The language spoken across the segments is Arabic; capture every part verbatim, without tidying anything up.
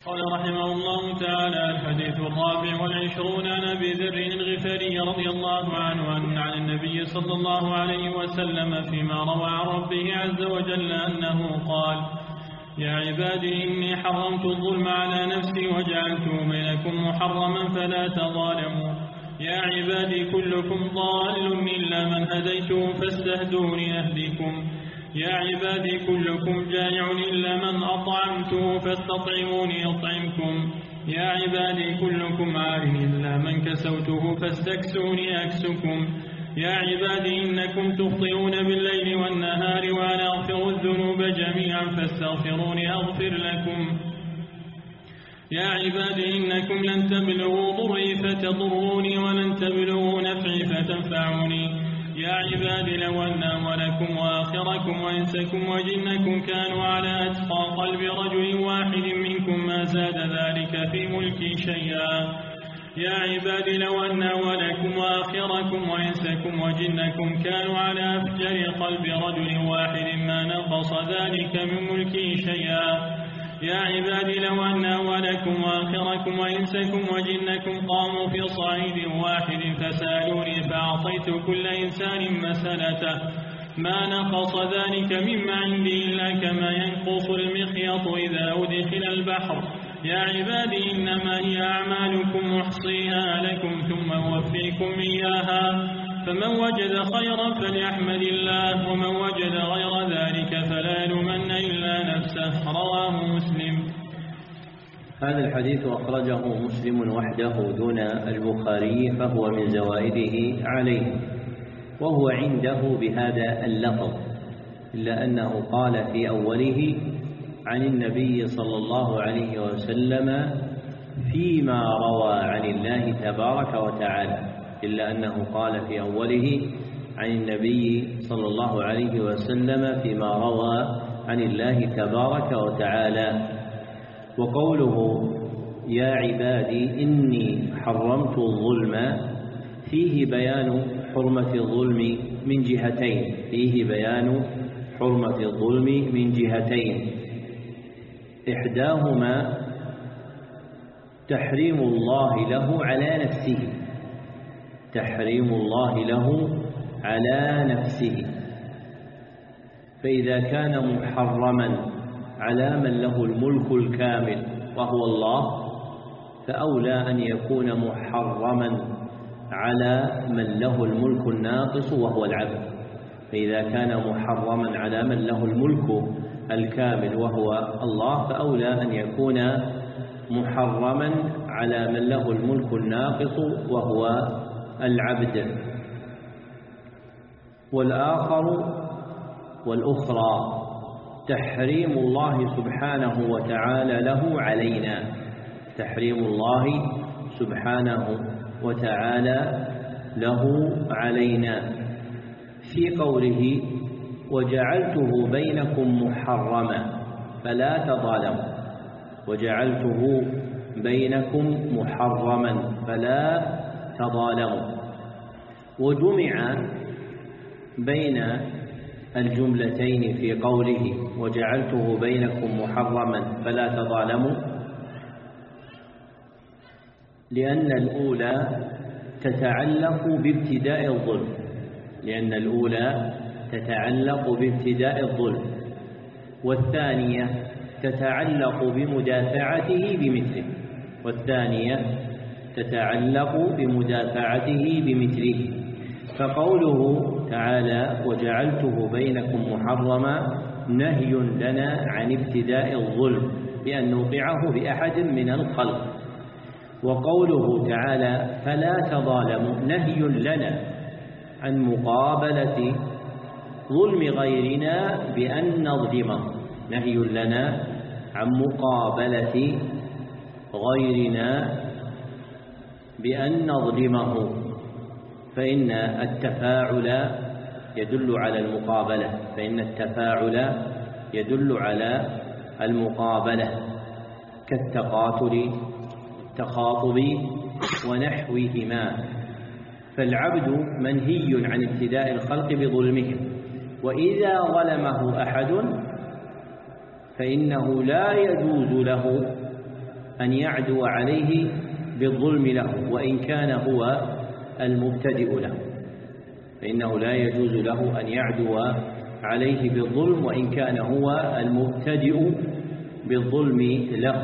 قال رحمه الله تعالى: الحديث الرابع والعشرون عن أبي ذر الغفاري رضي الله عنه عن النبي صلى الله عليه وسلم فيما روى عن ربه عز وجل أنه قال: يا عبادي إني حرمت الظلم على نفسي وجعلته بينكم محرما فلا تظالموا. يا عبادي كلكم ضال إلا من هديته فاستهدوني أهديكم. يا عبادي كلكم جائع إلا من أطعمته فاستطعموني أطعمكم. يا عبادي كلكم عار إلا من كسوته فاستكسوني أكسكم. يا عبادي إنكم تخطئون بالليل والنهار وأنا أغفر الذنوب جميعا فاستغفروني أغفر لكم. يا عبادي إنكم لن تبلغوا ضري فتضروني ولن تبلغوا نفعي فتنفعوني. يا عبادي لو أن أولكم وآخركم وإنسكم وجنكم كانوا على أتقى قلب رجل واحد منكم ما زاد ذلك في ملكي شيئا. يا عبادي لو أن أولكم وآخركم وإنسكم وجنكم كانوا على أفجر قلب رجل واحد ما نقص ذلك من ملكي شيئا. يا عبادي لو أن أولكم وآخركم وإنسكم وجنكم قاموا في صعيد واحد فسألوني فأعطيت كل إنسان مسألته ما نقص ذلك مما عندي إلا كما ينقص المخيط إذا أدخل البحر. يا عبادي إنما هي أعمالكم أحصيها لكم ثم أوفيكم إياها، فمن وجد خيرا فليحمد الله ومن وجد غير ذلك فلا يلومن إلا نفسه. رواه مسلم. هذا الحديث أخرجه مسلم وحده دون البخاري فهو من زوائده عليه، وهو عنده بهذا اللفظ، إلا أنه قال في أوله عن النبي صلى الله عليه وسلم فيما روى عن الله تبارك وتعالى، إلا أنه قال في أوله عن النبي صلى الله عليه وسلم فيما روى عن الله تبارك وتعالى. وقوله يا عبادي إني حرمت الظلم فيه بيان حرمة الظلم من جهتين فيه بيان حرمة الظلم من جهتين إحداهما تحريم الله له على نفسه تحريم الله له على نفسه فإذا كان محرما على من له الملك الكامل وهو الله فأولى أن يكون محرما على من له الملك الناقص وهو العبد. فإذا كان محرما على من له الملك الكامل وهو الله فأولى أن يكون محرما على من له الملك الناقص وهو العبد. والآخر والأخرى تحريم الله سبحانه وتعالى له علينا تحريم الله سبحانه وتعالى له علينا في قوله وجعلته بينكم محرما فلا تظالموا وجعلته بينكم محرما فلا تظالموا. وجمع بين الجملتين في قوله وجعلته بينكم محرما فلا تظالموا لأن الأولى تتعلق بابتداء الظلم لأن الأولى تتعلق بابتداء الظلم والثانية تتعلق بمدافعته بمثله والثانية تتعلق بمدافعته بمثله. فقوله تعالى وجعلته بينكم محرما نهي لنا عن ابتداء الظلم بأن نوقعه بأحد من الخلق. وقوله تعالى فلا تظالموا نهي لنا عن مقابلة ظلم غيرنا بأن نظلمه نهي لنا عن مقابلة غيرنا بأن نظلمه فإن التفاعل يدل على المقابلة فإن التفاعل يدل على المقابلة كالتقاتل التخاطب ونحوهما. فالعبد منهي عن ابتداء الخلق بظلمهم وإذا ظلمه أحد فإنه لا يجوز له أن يعدو عليه بالظلم له وإن كان هو المبتدئ له، فإنه لا يجوز له أن يعدو عليه بالظلم وإن كان هو المبتدئ بالظلم له.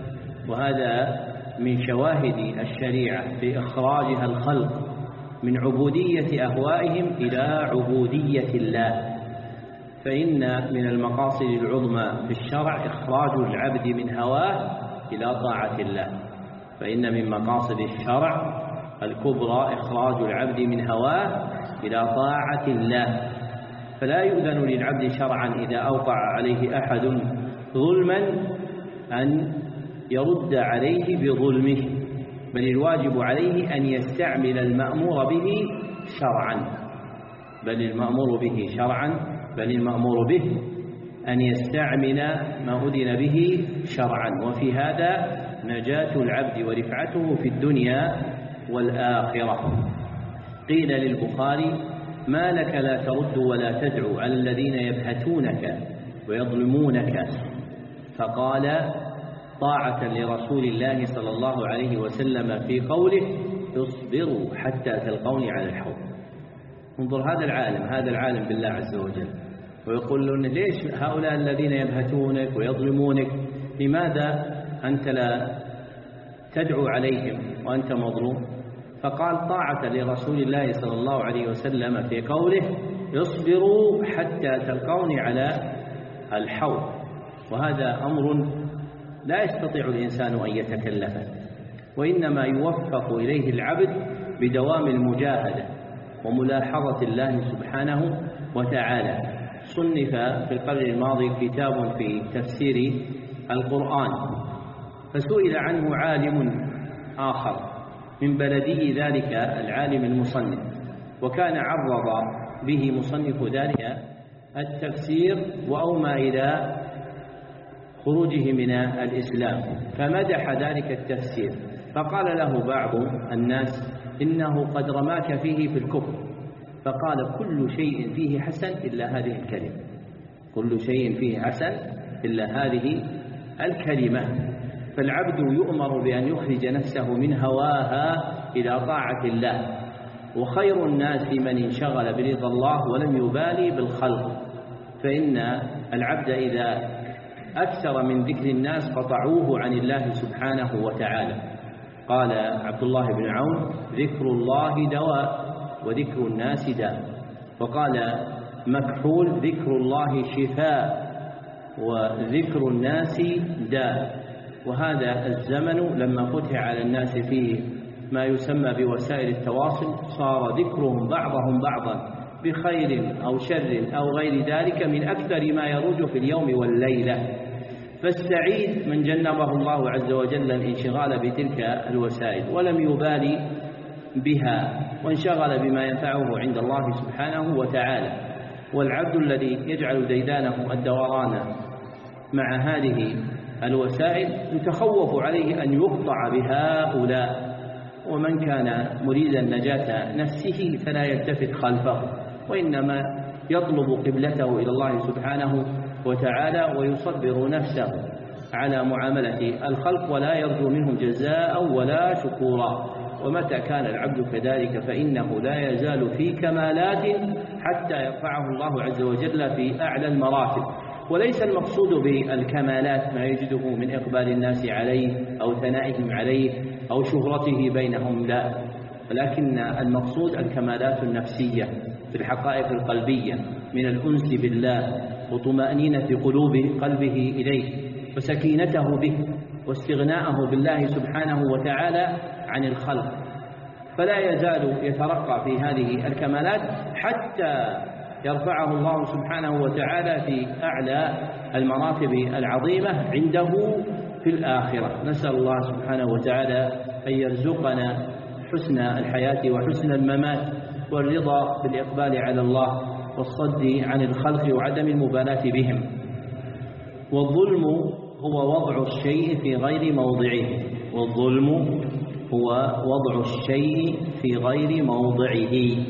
وهذا من شواهد الشريعة في إخراجها الخلق من عبودية أهوائهم إلى عبودية الله. فإن من المقاصد العظمى في الشرع إخراج العبد من هواه إلى طاعة الله، فإن من مقاصد الشرع الكبرى إخراج العبد من هواه إلى طاعة الله. فلا يؤذن للعبد شرعا إذا أوقع عليه أحد ظلما أن يرد عليه بظلمه، بل الواجب عليه أن يستعمل المأمور به شرعا بل المأمور به شرعا بل المأمور به أن يستعمل ما أذن به شرعا. وفي هذا نجاة العبد ورفعته في الدنيا والآخرة. قيل للبخاري: ما لك لا ترد ولا تدعو على الذين يبهتونك ويظلمونك؟ فقال: طاعة لرسول الله صلى الله عليه وسلم في قوله: اصبروا حتى تلقوني على الحوض. انظر هذا العالم هذا العالم بالله عز وجل، ويقول له: ليش هؤلاء الذين يبهتونك ويظلمونك لماذا أنت لا تدعو عليهم وأنت مظلوم؟ فقال: طاعة لرسول الله صلى الله عليه وسلم في قوله: اصبروا حتى تلقوني على الحوض. وهذا أمر لا يستطيع الإنسان أن يتكلفه، وإنما يوفق إليه العبد بدوام المجاهدة وملاحظة الله سبحانه وتعالى. صنف في القرن الماضي كتاب في تفسير القرآن، فسئل عنه عالم آخر من بلدي ذلك العالم المصنف، وكان عرض به مصنف ذلك التفسير وأومى إلى خروجه من الإسلام، فمدح ذلك التفسير، فقال له بعض الناس: إنه قد رماك فيه في الكفر. فقال: كل شيء فيه حسن إلا هذه الكلمة كل شيء فيه حسن إلا هذه الكلمة. فالعبد يؤمر بأن يخرج نفسه من هواها إلى طاعة الله، وخير الناس من انشغل برضا الله ولم يبالي بالخلق، فإن العبد إذا أكثر من ذكر الناس قطعوه عن الله سبحانه وتعالى. قال عبد الله بن عون: ذكر الله دواء وذكر الناس داء. وقال مكحول: ذكر الله شفاء وذكر الناس داء. وهذا الزمن لما فتح على الناس فيه ما يسمى بوسائل التواصل صار ذكرهم بعضهم بعضا بخير أو شر أو غير ذلك من أكثر ما يروج في اليوم والليلة. فالسعيد من جنبه الله عز وجل الانشغال بتلك الوسائل ولم يبالي بها، وانشغل بما ينفعه عند الله سبحانه وتعالى. والعبد الذي يجعل ديدانه الدوران مع هذه الوسائل يتخوف عليه أن يقطع بهؤلاء، ومن كان مريدا نجاة نفسه فلا يلتفت خلفه، وإنما يطلب قبلته إلى الله سبحانه وتعالى ويصبر نفسه على معاملة الخلق ولا يرجو منهم جزاء ولا شكورا. ومتى كان العبد كذلك فإنه لا يزال في كمالات حتى يرفعه الله عز وجل في أعلى المراتب. وليس المقصود بالكمالات ما يجده من إقبال الناس عليه أو ثنائهم عليه أو شهرته بينهم، لا، ولكن المقصود الكمالات النفسية في الحقائق القلبية من الأنس بالله وطمأنينة قلوب قلبه إليه وسكينته به واستغناءه بالله سبحانه وتعالى عن الخلق، فلا يزال يترقى في هذه الكمالات حتى يرفعه الله سبحانه وتعالى في أعلى المراتب العظيمة عنده في الآخرة. نسأل الله سبحانه وتعالى أن يرزقنا حسن الحياة وحسن الممات والرضا بالإقبال على الله والصد عن الخلق وعدم المبالاة بهم. والظلم هو وضع الشيء في غير موضعه والظلم هو وضع الشيء في غير موضعه.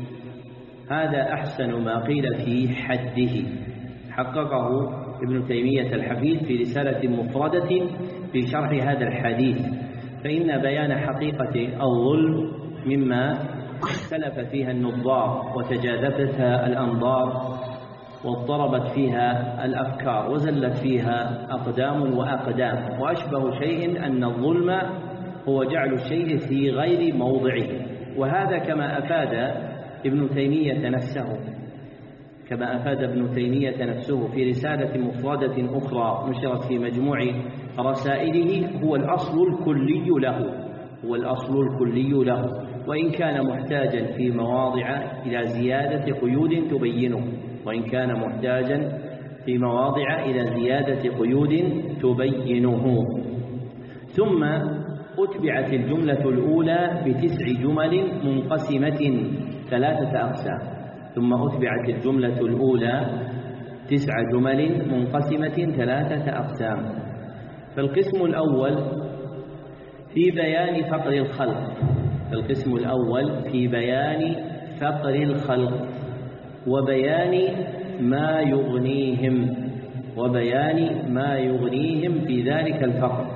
هذا أحسن ما قيل في حده، حققه ابن تيمية الحفيد في رسالة مفردة في شرح هذا الحديث، فإن بيان حقيقة الظلم مما اختلف فيها النظار وتجاذبتها الأنظار واضطربت فيها الأفكار وزلت فيها أقدام وأقدام، وأشبه شيء أن الظلم هو جعل الشيء في غير موضعه. وهذا كما أفاد ابن تيمية نفسه كما أفاد ابن تيمية نفسه في رسالة مفردة أخرى نشرت في مجموع رسائله، هو الأصل الكلي له هو الأصل الكلي له وإن كان محتاجا في مواضع إلى زيادة قيود تبينه وإن كان محتاجا في مواضع إلى زيادة قيود تبينه. ثم أتبعت الجملة الأولى بتسع جمل منقسمة ثلاثة أقسام ثم أتبعت الجملة الأولى تسع جمل منقسمة ثلاثة أقسام. فالقسم الأول في بيان فقر الخلق القسم الأول في بيان فقر الخلق وبيان ما يغنيهم وبيان ما يغنيهم في ذلك الفقر،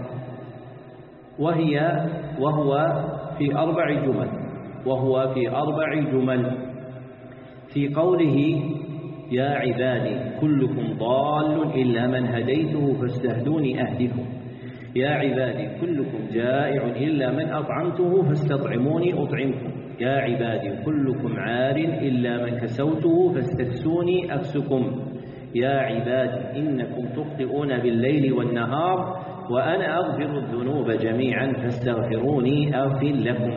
وهي وهو في أربع جمل وهو في أربع جمل في قوله: يا عبادي كلكم ضال إلا من هديته فاستهدوني أهدكم، يا عبادي كلكم جائع إلا من أطعمته فاستطعموني أطعمكم، يا عبادي كلكم عار إلا من كسوته فاستكسوني أكسكم، يا عبادي إنكم تخطئون بالليل والنهار وأنا أغفر الذنوب جميعا فاستغفروني أغفر لكم.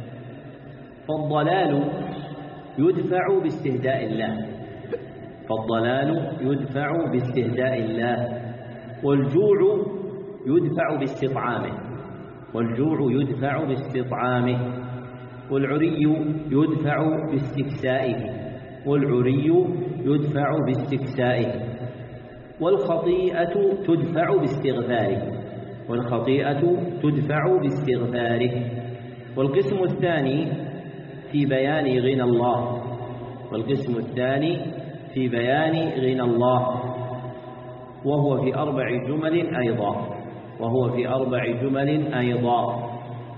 فالضلال يدفع باستهداء الله فالضلال يدفع باستهداء الله والجوع يدفع باستطعامه والجوع يدفع باستطعامه والعري يدفع باستكسائه والعري يدفع باستكسائه والخطيئة تدفع باستغفاره والخطيئة تدفع باستغفاره. والقسم الثاني في بيان غنى الله والقسم الثاني في بيان غنى الله وهو في أربع جمل أيضا وهو في أربع جمل أيضا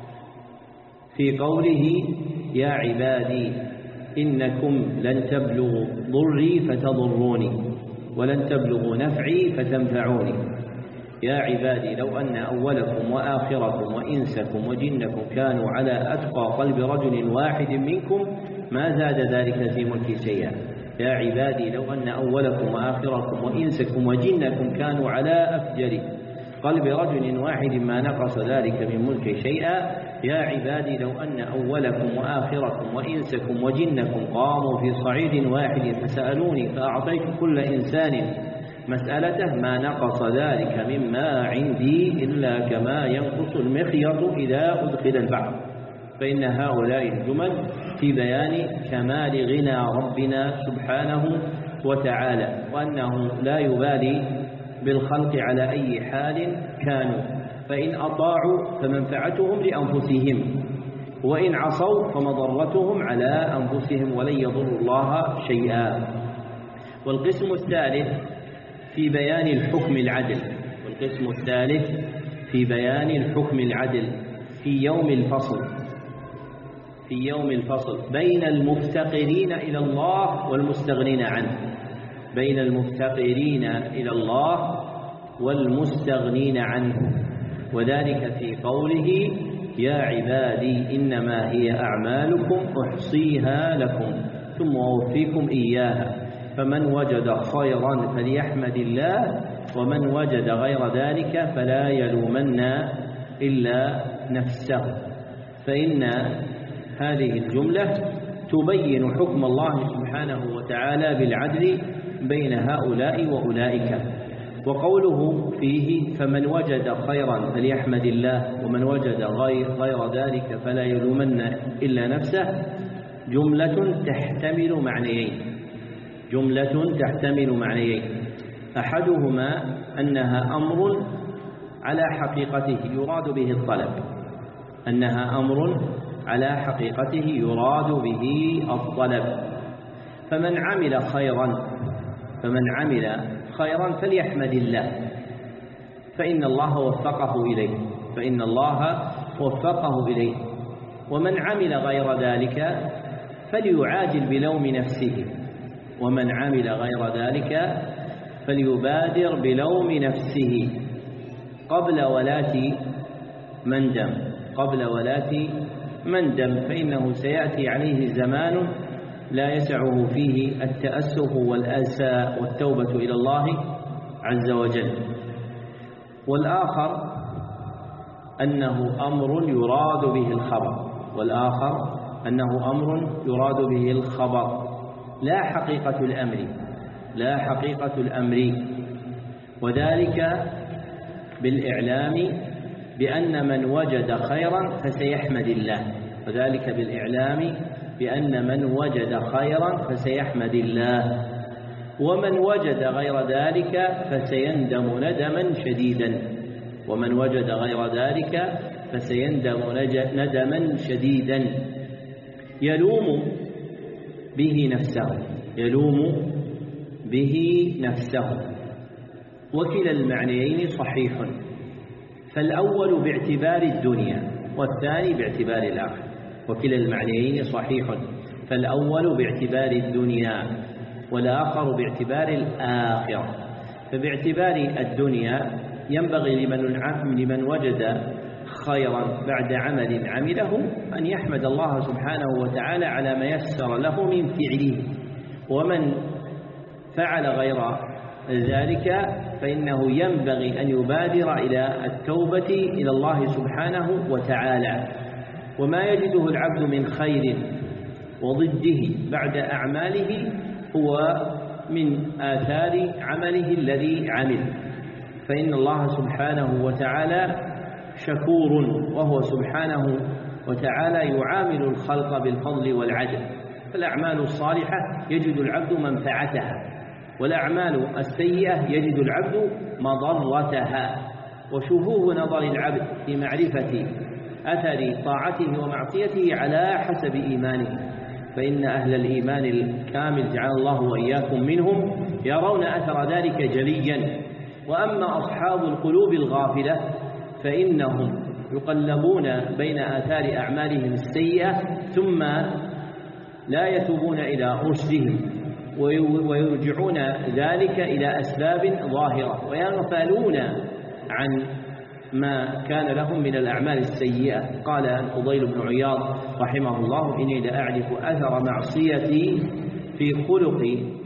في قوله: يا عبادي إنكم لن تبلغوا ضري فتضروني ولن تبلغوا نفعي فتنفعوني، يا عبادي لو أن أولكم وآخركم وإنسكم وجنكم كانوا على أتقى قلب رجل واحد منكم ما زاد ذلك في ملكي شيئا، يا عبادي لو أن أولكم وآخركم وإنسكم وجنكم كانوا على أفجر قلب رجل واحد ما نقص ذلك من ملك شيئا، يا عبادي لو أن أولكم وآخركم وإنسكم وجنكم قاموا في صعيد واحد فسألوني فأعطيت كل إنسان مسألته ما نقص ذلك مما عندي إلا كما ينقص المخيط إذا أدخل البحر. فإن هؤلاء الجمل في بيان كمال غنى ربنا سبحانه وتعالى وأنه لا يبالي بالخلق على أي حال كانوا، فإن أطاعوا فمنفعتهم لأنفسهم وإن عصوا فمضرتهم على أنفسهم ولن يضروا الله شيئا. والقسم الثالث في بيان الحكم العدل والقسم الثالث في بيان الحكم العدل في يوم الفصل في يوم الفصل بين المفتقرين إلى الله والمستغنين عنه بين المفتقرين إلى الله والمستغنين عنه وذلك في قوله: يا عبادي إنما هي أعمالكم أحصيها لكم ثم أوفيكم إياها فمن وجد خيرا فليحمد الله ومن وجد غير ذلك فلا يلومن إلا نفسه. فإن هذه الجملة تبين حكم الله سبحانه وتعالى بالعدل بين هؤلاء وأولئك. وقوله فيه فمن وجد خيرا فليحمد الله ومن وجد غير, غير ذلك فلا يلومن إلا نفسه جملة تحتمل معنيين جملة تحتمل معنيين أحدهما أنها أمر على حقيقته يراد به الطلب أنها أمر على حقيقته يراد به الطلب فمن عمل خيرا فمن عمل خيرا فليحمد الله فإن الله وفقه إليه فإن الله وفقه إليه ومن عمل غير ذلك فليعاجل بلوم نفسه ومن عمل غير ذلك فليبادر بلوم نفسه قبل ولاة مندم قبل ولاة مندم فإنه سيأتي عليه زمان لا يسعه فيه التأسف والأسى والتوبة إلى الله عز وجل. والآخر أنه أمر يراد به الخبر والآخر أنه أمر يراد به الخبر لا حقيقة الأمر لا حقيقة الأمر وذلك بالإعلام بأن من وجد خيرا فسيحمد الله وذلك بالإعلام بأن من وجد خيرا فسيحمد الله ومن وجد غير ذلك فسيندم ندما شديدا ومن وجد غير ذلك فسيندم ندما شديدا يلوم به نفسه يلوم به نفسه وكلا المعنيين صحيح فالأول باعتبار الدنيا والثاني باعتبار الآخرة وكلا المعنيين صحيح فالأول باعتبار الدنيا والآخر باعتبار الآخرة فباعتبار الدنيا ينبغي لمن لمن وجد خيرا بعد عمل عمله أن يحمد الله سبحانه وتعالى على ما يسر له من فعله ومن فعل غير ذلك فإنه ينبغي أن يبادر إلى التوبة إلى الله سبحانه وتعالى وما يجده العبد من خير وضده بعد أعماله هو من آثار عمله الذي عمل فإن الله سبحانه وتعالى شكور وهو سبحانه وتعالى يعامل الخلق بالفضل والعدل فالأعمال الصالحة يجد العبد منفعتها والأعمال السيئة يجد العبد مضرتها وشفوه نظر العبد في معرفة أثر طاعته ومعصيته على حسب إيمانه فإن أهل الإيمان الكامل جعل الله وإياكم منهم يرون أثر ذلك جليا وأما أصحاب القلوب الغافلة فإنهم يقلبون بين آثار أعمالهم السيئة ثم لا يتوبون إلى رشدهم ويرجعون ذلك إلى أسباب ظاهرة ويغفلون عن ما كان لهم من الأعمال السيئة. قال الفضيل بن عياض رحمه الله إني لأعرف أثر معصيتي في خلق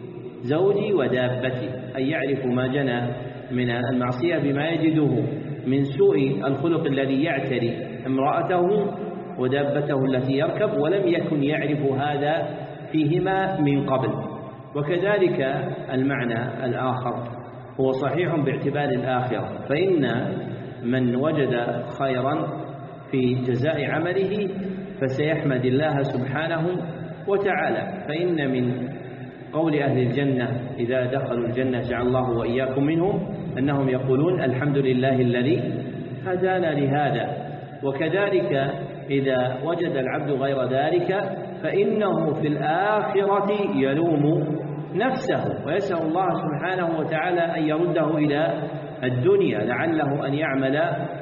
زوجي ودابتي أي يعرف ما جنى من المعصية بما يجده من سوء الخلق الذي يعتري امرأته ودابته التي يركب ولم يكن يعرف هذا فيهما من قبل. وكذلك المعنى الآخر هو صحيح باعتبار الآخرة فإن من وجد خيرا في جزاء عمله فسيحمد الله سبحانه وتعالى فإن من قول أهل الجنة إذا دخلوا الجنة جعل الله وإياكم منهم أنهم يقولون الحمد لله الذي هدانا لهذا. وكذلك إذا وجد العبد غير ذلك فإنه في الآخرة يلوم نفسه ويسأل الله سبحانه وتعالى أن يرده إلى الدنيا لعله أن يعمل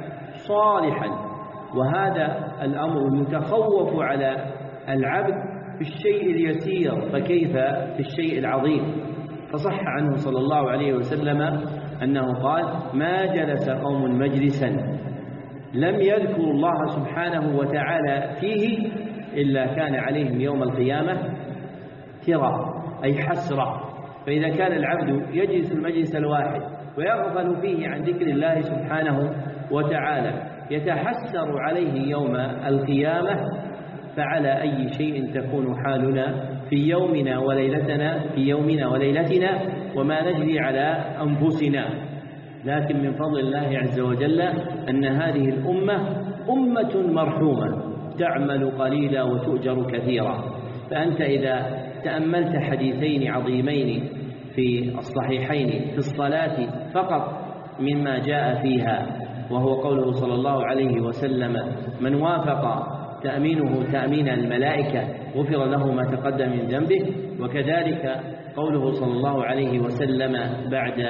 صالحا وهذا الأمر يتخوف على العبد في الشيء اليسير فكيف في الشيء العظيم. فصح عنه صلى الله عليه وسلم أنه قال ما جلس قوم مجلسا لم يذكروا الله سبحانه وتعالى فيه إلا كان عليهم يوم القيامة ترى أي حسرة. فإذا كان العبد يجلس المجلس الواحد ويغفل فيه عن ذكر الله سبحانه وتعالى يتحسر عليه يوم القيامة فعلى أي شيء تكون حالنا في يومنا وليلتنا في يومنا وليلتنا وما نجري على أنفسنا. لكن من فضل الله عز وجل أن هذه الأمة أمة مرحومة تعمل قليلا وتؤجر كثيرا. فأنت إذا تأملت حديثين عظيمين في الصحيحين في الصلاة فقط مما جاء فيها وهو قوله صلى الله عليه وسلم من وافق تأمينه تأمين الملائكة غفر له ما تقدم من ذنبه وكذلك قوله صلى الله عليه وسلم بعد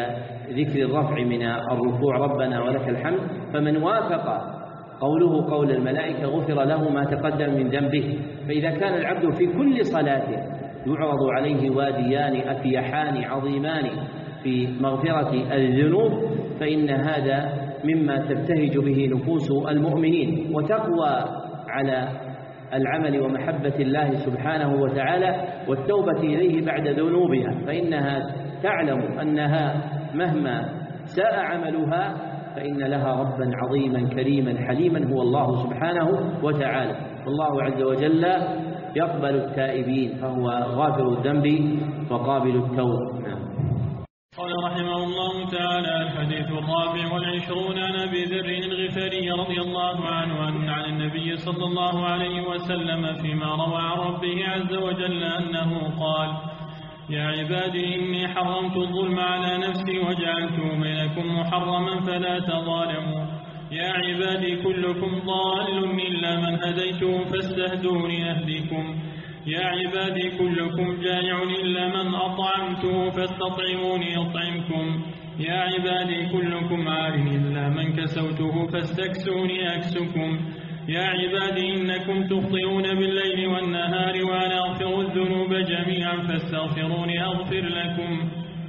ذكر الرفع من الركوع ربنا ولك الحمد، فمن وافق قوله قول الملائكة غفر له ما تقدم من ذنبه. فإذا كان العبد في كل صلاة يعرض عليه واديان أفيحان عظيمان في مغفرة الذنوب، فإن هذا مما تبتهج به نفوس المؤمنين وتقوى على العمل ومحبة الله سبحانه وتعالى والتوبة إليه بعد ذنوبها، فإنها تعلم أنها مهما ساء عملها فإن لها ربا عظيما كريما حليما هو الله سبحانه وتعالى. والله عز وجل يقبل التائبين فهو غافر الذنب وقابل التوب. قال رحمه الله تعالى: الحديث الرابع والعشرون عن أبي ذر الغفاري رضي الله عنه عن النبي صلى الله عليه وسلم فيما روى عن ربه عز وجل أنه قال: يا عبادي إني حرمت الظلم على نفسي وجعلته بينكم محرما فلا تظالموا. يا عبادي كلكم ضال إلا من هديته فاستهدوني أهديكم. يا عبادي كلكم جائع إلا من أطعمته فاستطعموني أطعمكم. يا عبادي كلكم عار إلا من كسوته فاستكسوني أكسكم. يا عبادي إنكم تخطئون بالليل والنهار وأنا أغفر الذنوب جميعا فاستغفروني أغفر لكم.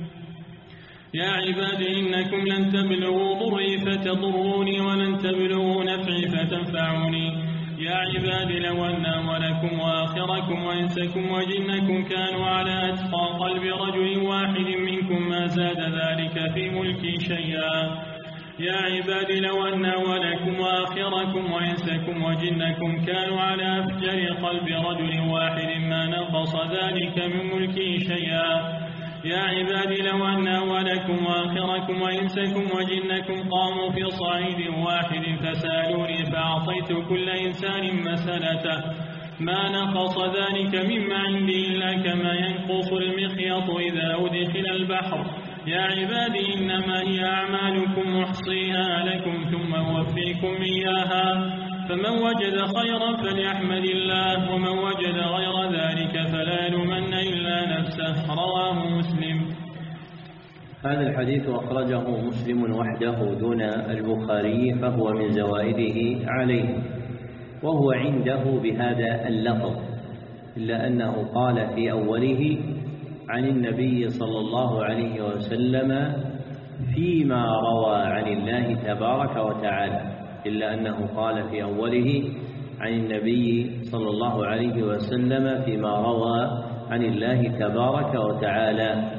يا عبادي إنكم لن تبلغوا ضري فتضروني ولن تبلغوا نفعي فتنفعوني. يا عبادي لو أن أولكم وآخركم وإنسكم وجنكم كانوا على أتقى قلب رجل واحد منكم ما زاد ذلك في ملكي شيئا. يا عبادي لو أن أولكم وآخركم وإنسكم وجنكم كانوا على أفجر قلب رجل واحد ما نقص ذلك من ملكي شيئا. يا عبادي لو أن أولكم وآخركم وإنسكم وجنكم قاموا في صعيد واحد فسألوني فأعطيت كل إنسان مسألته ما نقص ذلك مما عندي إلا كما ينقص المخيط إذا أدخل البحر. يا عبادي إنما هي أعمالكم أحصيها لكم ثم أوفيكم إياها، فمن وجد خيرا فليحمد الله ومن وجد غير ذلك فلا يلومن إلا نفسه. رواه مسلم. هذا الحديث أخرجه مسلم وحده دون البخاري فهو من زوائده عليه، وهو عنده بهذا اللفظ، إلا أنه قال في أوله عن النبي صلى الله عليه وسلم فيما روى عن الله تبارك وتعالى، إلا أنه قال في أوله عن النبي صلى الله عليه وسلم فيما روى عن الله تبارك وتعالى.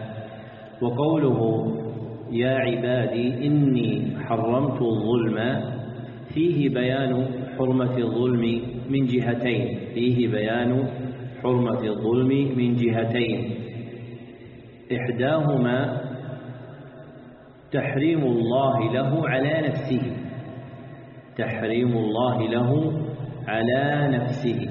وقوله يا عبادي إني حرمت الظلم فيه بيان حرمة الظلم من جهتين فيه بيان حرمة الظلم من جهتين إحداهما تحريم الله له على نفسه تحريم الله له على نفسه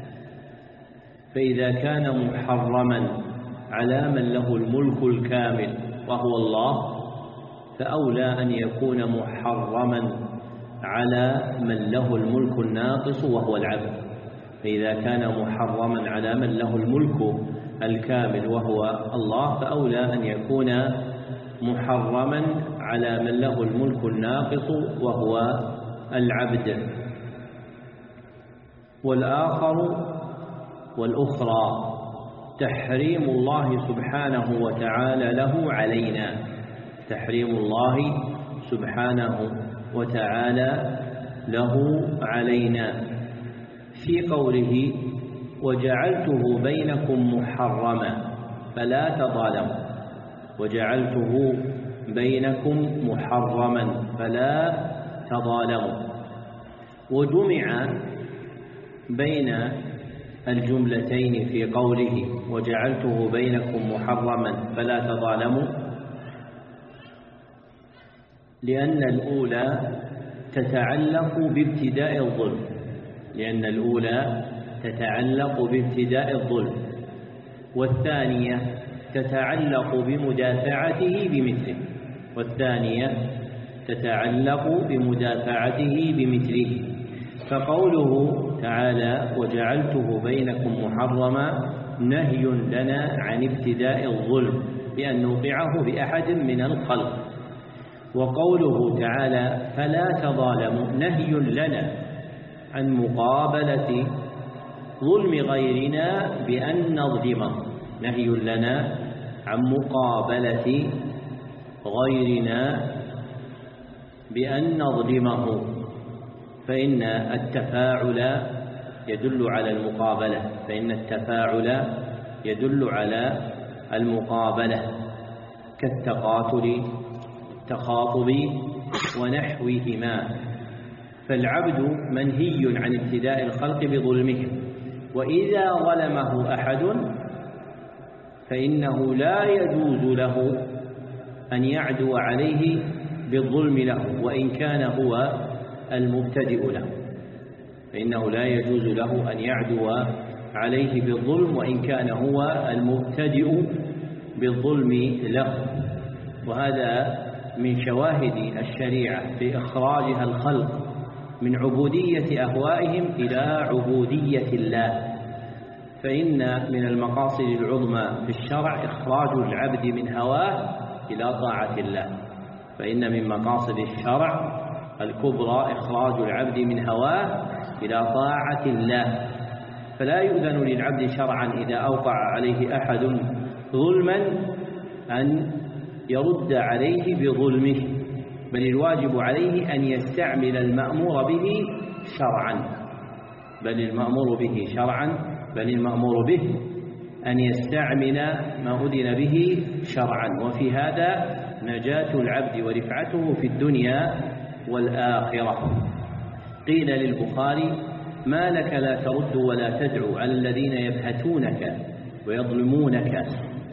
فإذا كان محرما على من له الملك الكامل وهو الله فأولى أن يكون محرما على من له الملك الناقص وهو العبد. فإذا كان محرما على من له الملك الكامل وهو الله فأولى أن يكون محرما على من له الملك الناقص وهو العبد. والآخر والأخرى تحريم الله سبحانه وتعالى له علينا تحريم الله سبحانه وتعالى له علينا في قوله وجعلته بينكم محرما فلا تظالموا وجعلته بينكم محرما فلا تظالموا. وجمع بين الجملتين في قوله وجعلته بينكم محرما فلا تظالموا لأن الأولى تتعلق بابتداء الظلم لأن الأولى تتعلق بابتداء الظلم والثانية تتعلق بمدافعته بمثله والثانية تتعلق بمدافعته بمثله. فقوله تعالى وجعلته بينكم محرما نهي لنا عن ابتداء الظلم بأن نوقعه بأحد من الخلق وقوله تعالى فلا تظالموا نهي لنا عن مقابلة ظلم غيرنا بأن نظلمه، نهي لنا عن مقابلة غيرنا بأن نظلمه، فإن التفاعل يدل على المقابلة فإن التفاعل يدل على المقابلة كالتقاتل التخاطب ونحوهما. فالعبد منهي عن ابتداء الخلق بظلمهم، وإذا ظلمه أحد فإنه لا يجوز له أن يعدو عليه بالظلم له وإن كان هو المبتدئ له، فإنه لا يجوز له أن يعدو عليه بالظلم وإن كان هو المبتدئ بالظلم له. وهذا من شواهد الشريعة في إخراجها الخلق من عبودية أهوائهم إلى عبودية الله. فإن من المقاصد العظمى في الشرع إخراج العبد من هواه إلى طاعة الله، فإن من مقاصد الشرع الكبرى إخراج العبد من هواه إلى طاعة الله. فلا يؤذن للعبد شرعا إذا أوقع عليه أحد ظلما أن يرد عليه بظلمه، بل الواجب عليه أن يستعمل المأمور به شرعا بل المأمور به شرعا بل المأمور به أن يستعمل ما أذن به شرعا. وفي هذا نجاة العبد ورفعته في الدنيا والآخرة. قيل للبخاري ما لك لا ترد ولا تدعو على الذين يبهتونك ويظلمونك؟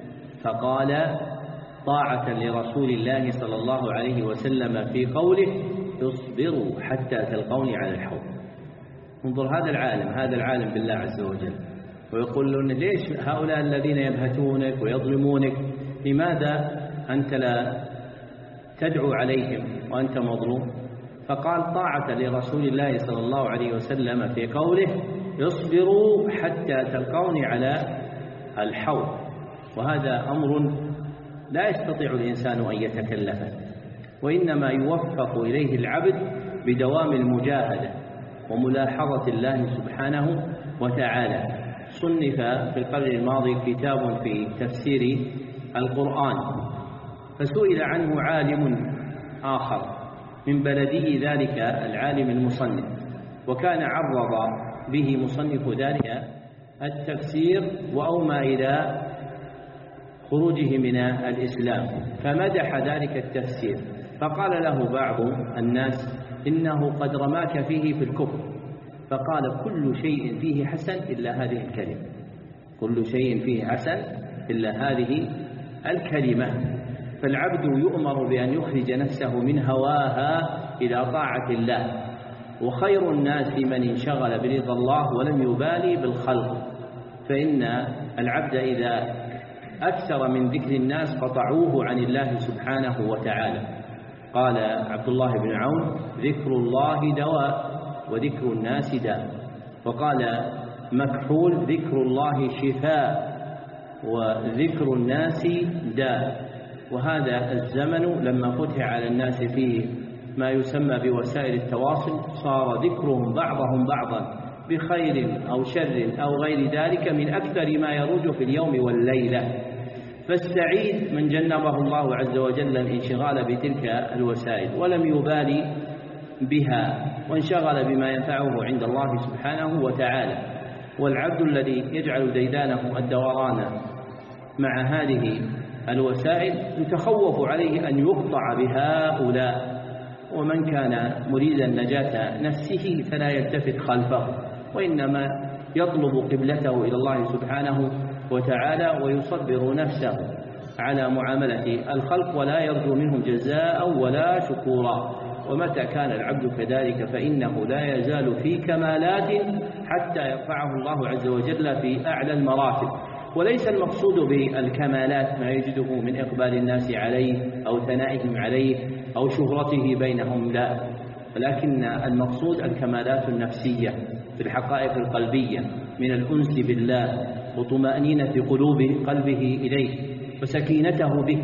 فقال طاعة لرسول الله صلى الله عليه وسلم في قوله اصبروا حتى تلقوني على الحوض. انظر هذا العالم هذا العالم بالله عز وجل، ويقولون ليش هؤلاء الذين يبهتونك ويظلمونك لماذا أنت لا تدعو عليهم وأنت مظلوم؟ فقال طاعة لرسول الله صلى الله عليه وسلم في قوله اصبروا حتى تلقوني على الحوض. وهذا أمر لا يستطيع الإنسان أن يتكلفه، وإنما يوفق إليه العبد بدوام المجاهدة وملاحظة الله سبحانه وتعالى. صنف في القرن الماضي كتاب في تفسير القرآن، فسئل عنه عالم آخر من بلدي ذلك العالم المصنف، وكان عرض به مصنف ذلك التفسير وأومى إلى خروجه من الإسلام، فمدح ذلك التفسير، فقال له بعض الناس إنه قد رماك فيه في الكفر، فقال كل شيء فيه حسن إلا هذه الكلمة كل شيء فيه حسن إلا هذه الكلمة. فالعبد يؤمر بأن يخرج نفسه من هواها إلى طاعة الله، وخير الناس من انشغل برضا الله ولم يبالي بالخلق، فإن العبد إذا أكثر من ذكر الناس قطعوه عن الله سبحانه وتعالى. قال عبد الله بن عون ذكر الله دواء وذكر الناس داء، وقال مكحول ذكر الله شفاء وذكر الناس داء. وهذا الزمن لما فتح على الناس فيه ما يسمى بوسائل التواصل صار ذكرهم بعضهم بعضا بخير أو شر أو غير ذلك من أكثر ما يروج في اليوم والليلة. فالسعيد من جنبه الله عز وجل الانشغال بتلك الوسائل ولم يبالي بها، وانشغل بما ينفعه عند الله سبحانه وتعالى. والعبد الذي يجعل ديدانه الدوران مع هذه الوسائل يتخوف عليه أن يقطع بهؤلاء، ومن كان مريدا نجاة نفسه فلا يلتفت خلفه، وإنما يطلب قبلته إلى الله سبحانه وتعالى ويصبر نفسه على معاملة الخلق ولا يرجو منهم جزاء ولا شكورا. ومتى كان العبد كذلك فإنه لا يزال في كمالات حتى يرفعه الله عز وجل في أعلى المراتب. وليس المقصود بالكمالات ما يجده من إقبال الناس عليه أو ثنائهم عليه أو شهرته بينهم، لا، ولكن المقصود الكمالات النفسية في الحقائق القلبية من الأنس بالله وطمأنينة قلوب قلبه إليه وسكينته به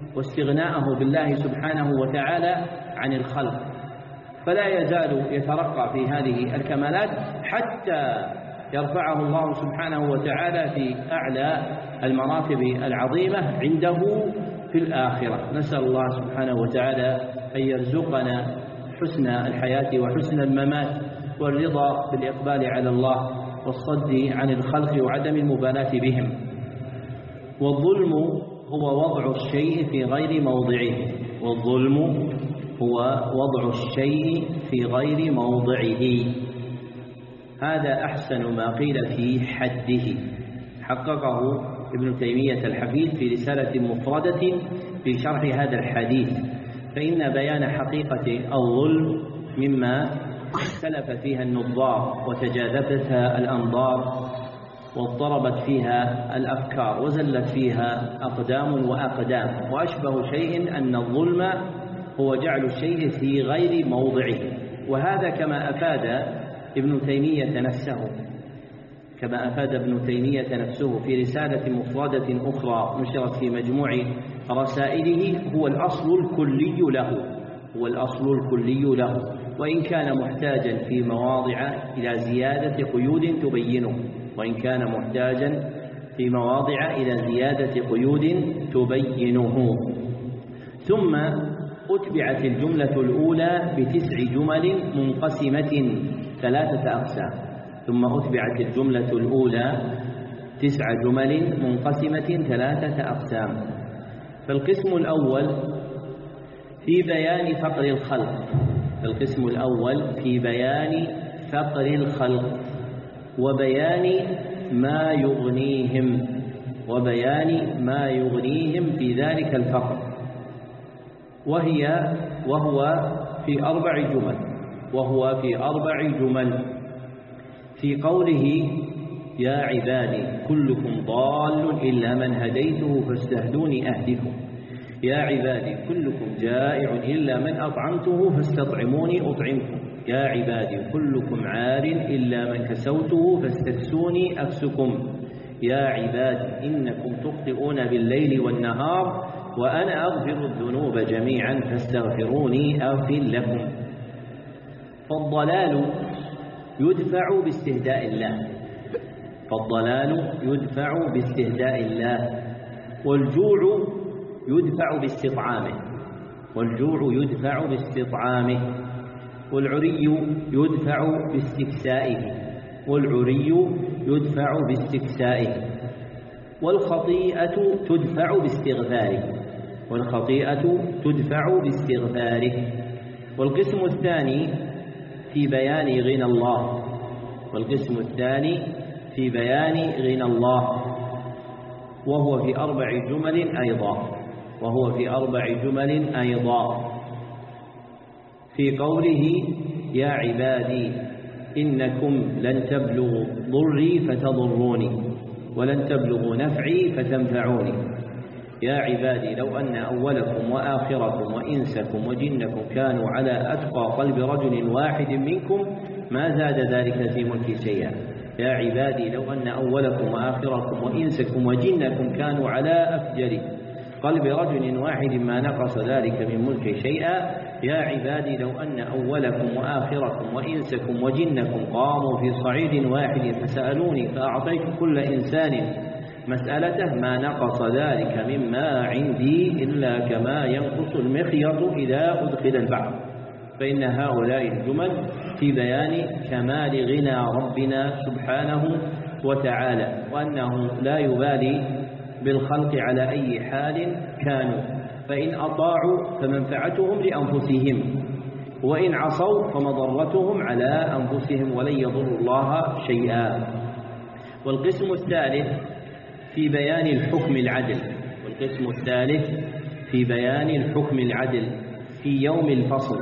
واستغناءه بالله سبحانه وتعالى عن الخلق، فلا يزال يترقى في هذه الكمالات حتى يرفعه الله سبحانه وتعالى في أعلى المراتب العظيمة عنده في الآخرة. نسأل الله سبحانه وتعالى أن يرزقنا حسن الحياة وحسن الممات والرضا بالإقبال على الله والصد عن الخلق وعدم المبالاة بهم. والظلم هو وضع الشيء في غير موضعه، والظلم هو وضع الشيء في غير موضعه. هذا أحسن ما قيل في حده، حققه ابن تيمية الحفيد في رسالة مفردة في شرح هذا الحديث. فإن بيان حقيقة الظلم مما اختلف فيها النظار وتجاذبتها الأنظار واضطربت فيها الأفكار وزلت فيها أقدام وأقدام، وأشبه شيء أن الظلم هو جعل الشيء في غير موضعه. وهذا كما أفاد ابن تيمية نفسه كما أفاد ابن تيمية نفسه في رسالة مفردة أخرى نشرت في مجموع رسائله، هو الأصل الكلي له هو الأصل الكلي له وإن كان محتاجا في مواضع إلى زيادة قيود تبينه وإن كان محتاجا في مواضع إلى زيادة قيود تبينه. ثم أتبعت الجملة الأولى بتسع جمل منقسمة ثلاثة أقسام ثم أتبعت الجملة الأولى تسع جمل منقسمة ثلاثة أقسام. فالقسم الأول في بيان فقر الخلق القسم الأول في بيان فقر الخلق وبيان ما يغنيهم وبيان ما يغنيهم في ذلك الفقر، وهي وهو في أربع جمل وهو في أربع جمل في قوله: يا عبادي كلكم ضال إلا من هديته فاستهدوني أهدكم، يا عبادي كلكم جائع إلا من أطعمته فاستطعموني أطعمكم، يا عبادي كلكم عار إلا من كسوته فاستكسوني أكسكم، يا عبادي إنكم تخطئون بالليل والنهار وأنا أغفر الذنوب جميعا فاستغفروني أغفر لكم. فالضلال يدفع باستهداء الله فالضلال يدفع باستهداء الله والجوع يدفع باستطعامه والجوع يدفع باستطعامه والعري يدفع باستكسائه والعري يدفع باستكسائه والخطيئة تدفع باستغفاره والخطيئة تدفع باستغفاره. والقسم الثاني في بيان غنى الله والقسم الثاني في بيان غنى الله وهو في أربع جمل أيضا وهو في أربع جمل أيضا في قوله: يا عبادي إنكم لن تبلغوا ضري فتضروني ولن تبلغوا نفعي فتنفعوني، يا عبادي لو أن أولكم وآخركم وإنسكم وجنكم كانوا على أتقى قلب رجل واحد منكم ما زاد ذلك في ملكي شيئا، يا عبادي لو أن أولكم وآخركم وإنسكم وجنكم كانوا على أفجر قلب رجل واحد ما نقص ذلك من ملك شيئا، يا عبادي لو أن أولكم وآخركم وإنسكم وجنكم قاموا في صعيد واحد فسألوني فأعطيت كل إنسان مسألته ما نقص ذلك مما عندي إلا كما ينقص المخيط إذا أدخل البحر. فإن هؤلاء الجمل في بيان كمال غنى ربنا سبحانه وتعالى وأنه لا يبالي بالخلق على أي حال كانوا، فإن أطاعوا فمنفعتهم لأنفسهم وإن عصوا فمضرتهم على أنفسهم ولن يضروا الله شيئا. والقسم الثالث في بيان الحكم العدل والقسم الثالث في بيان الحكم العدل في يوم الفصل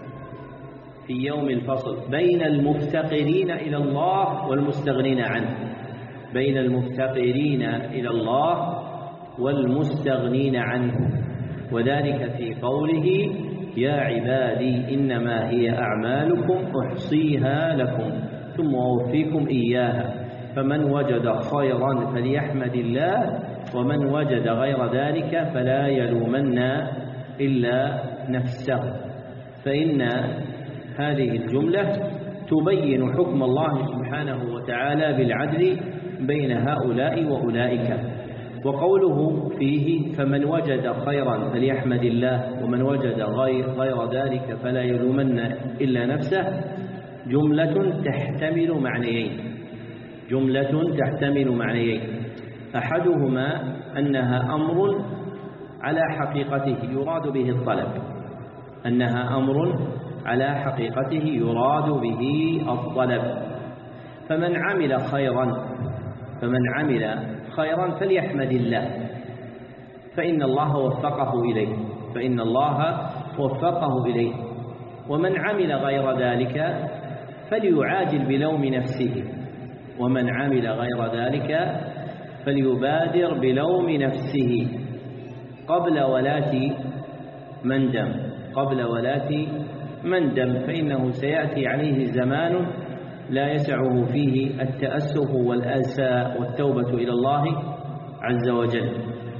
في يوم الفصل بين المفتقرين إلى الله والمستغنين عنه بين المفتقرين إلى الله والمستغنين عنه وذلك في قوله: يا عبادي إنما هي أعمالكم أحصيها لكم ثم أوفيكم إياها فمن وجد خيرا فليحمد الله ومن وجد غير ذلك فلا يلومن إلا نفسه، فإن هذه الجملة تبين حكم الله سبحانه وتعالى بالعدل بين هؤلاء وأولئك. وقوله فيه فمن وجد خيرا فليحمد الله ومن وجد غير, غير ذلك فلا يلومن إلا نفسه جملة تحتمل معنيين جملة تحتمل معنيين أحدهما أنها أمر على حقيقته يراد به الطلب أنها أمر على حقيقته يراد به الطلب فمن عمل خيرا فمن عمل خيرا فليحمد الله فإن الله وفقه إليه فإن الله وفقه إليه ومن عمل غير ذلك فليعاجل بلوم نفسه ومن عمل غير ذلك فليبادر بلوم نفسه قبل ولاة مندم قبل ولاة مندم فإنه سيأتي عليه زمان لا يسعه فيه التأسف والأسى والتوبة إلى الله عز وجل.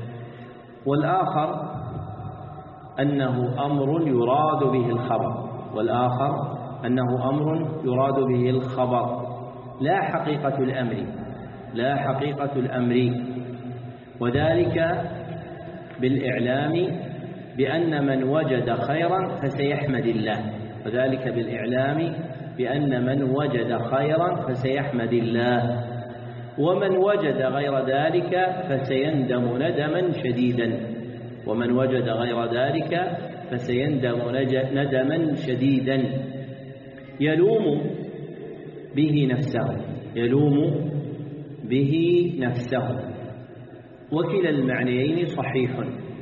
والآخر أنه أمر يراد به الخبر والآخر أنه أمر يراد به الخبر لا حقيقة الأمر لا حقيقة الأمر وذلك بالإعلام بأن من وجد خيرا فسيحمد الله وذلك بالإعلام بأن من وجد خيرا فسيحمد الله ومن وجد غير ذلك فسيندم ندما شديدا ومن وجد غير ذلك فسيندم ندما شديدا يلوم به نفسه يلوم به نفسه وكلا المعنيين صحيح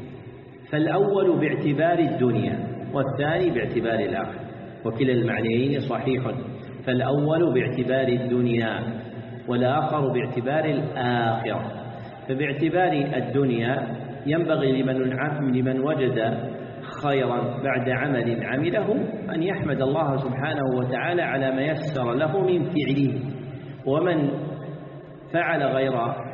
فالأول باعتبار الدنيا والثاني باعتبار الآخرة وكلا المعنيين صحيح فالأول باعتبار الدنيا والآخر باعتبار الآخرة فباعتبار الدنيا ينبغي لمن, لمن وجد خيرا بعد عمل عمله أن يحمد الله سبحانه وتعالى على ما يسر له من فعله ومن فعل غير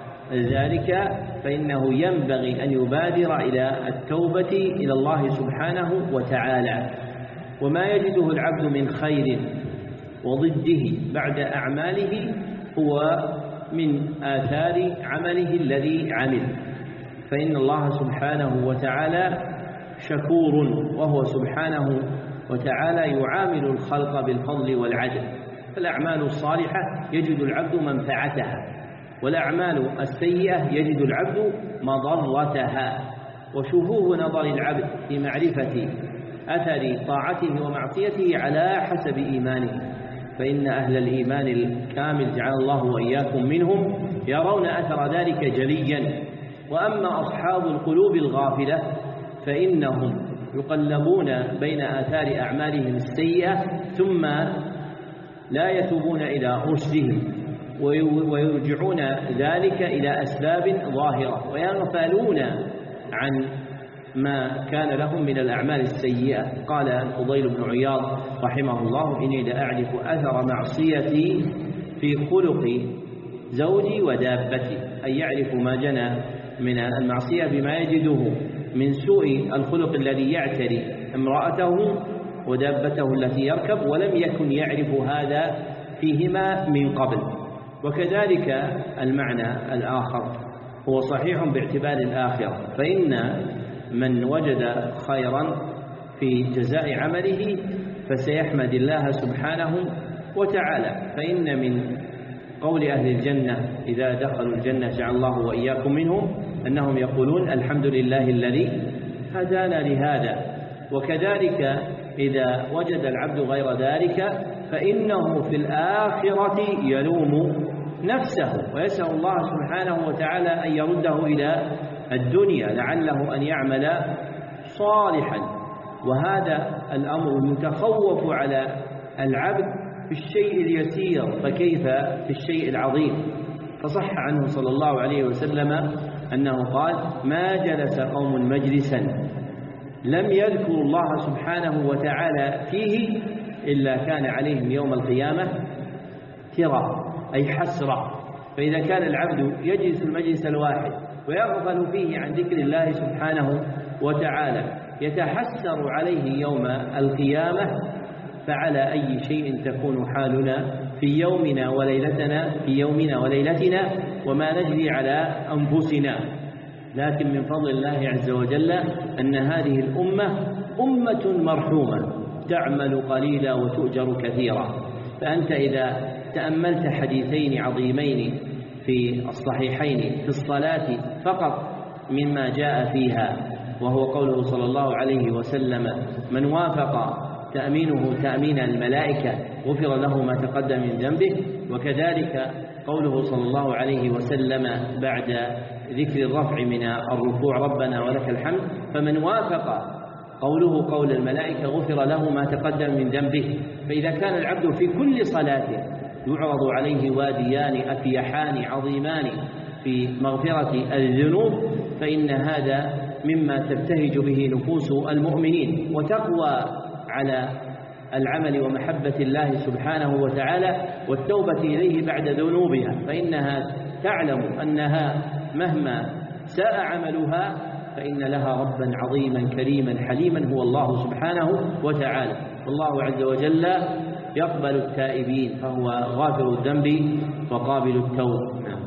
ذلك فإنه ينبغي أن يبادر إلى التوبة إلى الله سبحانه وتعالى وما يجده العبد من خير وضده بعد أعماله هو من آثار عمله الذي عمل فإن الله سبحانه وتعالى شكور وهو سبحانه وتعالى يعامل الخلق بالفضل والعدل فالأعمال الصالحة يجد العبد منفعتها والأعمال السيئة يجد العبد مضرتها وشفوه نظر العبد في معرفة أثر طاعته ومعصيته على حسب إيمانه فإن أهل الإيمان الكامل جعل الله وإياكم منهم يرون أثر ذلك جليا وأما أصحاب القلوب الغافلة فإنهم يقلبون بين آثار أعمالهم السيئة ثم لا يتوبون إلى رشدهم ويرجعون ذلك إلى أسباب ظاهرة ويغفلون عن ما كان لهم من الأعمال السيئة قال الفضيل بن عياض رحمه الله إني لأعرف أثر معصيتي في خلق زوجي ودابتي أي يعرف ما جنى من المعصية بما يجده من سوء الخلق الذي يعتري امرأته ودابته التي يركب ولم يكن يعرف هذا فيهما من قبل وكذلك المعنى الآخر هو صحيح باعتبار الآخرة فإن من وجد خيرا في جزاء عمله فسيحمد الله سبحانه وتعالى فإن من قول أهل الجنة إذا دخلوا الجنة جعل الله وإياكم منهم أنهم يقولون الحمد لله الذي هدانا لهذا وكذلك إذا وجد العبد غير ذلك فإنه في الآخرة يلوم نفسه ويسأل الله سبحانه وتعالى أن يرده إلى الدنيا لعله أن يعمل صالحا وهذا الأمر يتخوف على العبد في الشيء اليسير فكيف في الشيء العظيم فصح عنه صلى الله عليه وسلم أنه قال ما جلس قوم مجلسا لم يذكروا الله سبحانه وتعالى فيه إلا كان عليهم يوم القيامة ترى أي حسرة فإذا كان العبد يجلس المجلس الواحد ويغفل فيه عن ذكر الله سبحانه وتعالى يتحسر عليه يوم القيامة، فعلى أي شيء تكون حالنا في يومنا وليلتنا في يومنا وليلتنا وما نجري على أنفسنا. لكن من فضل الله عز وجل أن هذه الأمة أمة مرحومة تعمل قليلا وتؤجر كثيرا. فأنت إذا تأملت حديثين عظيمين في الصحيحين في الصلاة فقط مما جاء فيها، وهو قوله صلى الله عليه وسلم: من وافق تأمينه تأمين الملائكة غفر له ما تقدم من ذنبه، وكذلك قوله صلى الله عليه وسلم بعد ذكر الرفع من الركوع: ربنا ولك الحمد. فمن وافق قوله قول الملائكة غفر له ما تقدم من ذنبه. فإذا كان العبد في كل صلاة يعرض عليه واديان أفيحان عظيمان في مغفرة الذنوب، فإن هذا مما تبتهج به نفوس المؤمنين وتقوى على العمل ومحبة الله سبحانه وتعالى والتوبة إليه بعد ذنوبها، فإنها تعلم أنها مهما ساء عملها فإن لها ربا عظيما كريما حليما هو الله سبحانه وتعالى. والله عز وجل يقبل التائبين، فهو غافر الذنب وقابل التوب.